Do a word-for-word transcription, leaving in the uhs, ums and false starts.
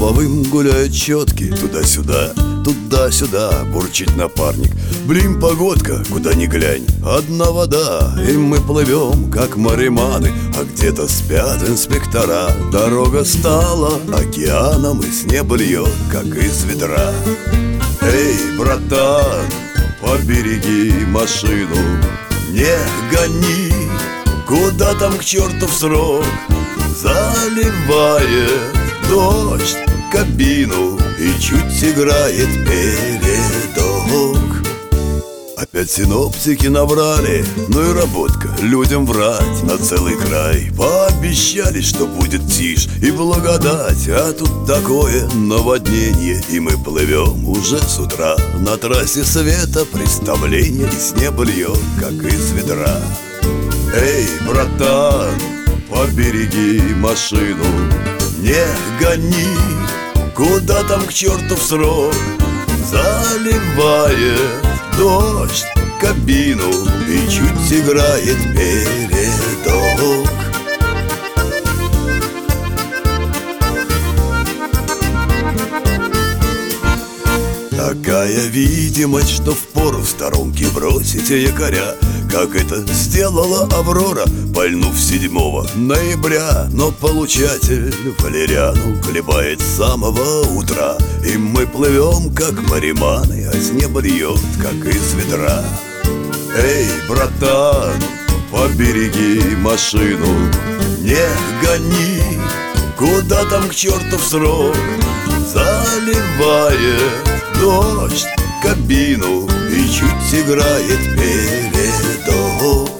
мостовым гуляет четкий, туда-сюда, туда-сюда бурчит напарник. Блин, погодка, куда ни глянь, одна вода, и мы плывем, как мариманы. А где-то спят инспектора. Дорога стала океаном, и с неба льет, как из ведра. Эй, братан, побереги машину, не гони, куда там к черту в срок. Заливает дождь кабину, и чуть играет передок. Опять синоптики наврали, ну и работка, людям врать на целый край. Пообещали, что будет тишь и благодать, а тут такое наводнение, и мы плывем уже с утра. На трассе света представление, и с неба льет, как из ведра. Эй, братан, побереги машину, не гони, куда там к черту в срок. Заливает дождь кабину, и чуть играет передок. Такая видимость, что впору в сторонке бросить якоря, как это сделала Аврора, пальнув седьмого ноября. Но получатель валериану хлебает с самого утра, и мы плывем, как мариманы, а с неба льет, как из ведра. Эй, братан, побереги машину, не гони, куда там к черту в срок. Заливает дождь кабину, и чуть играет передок.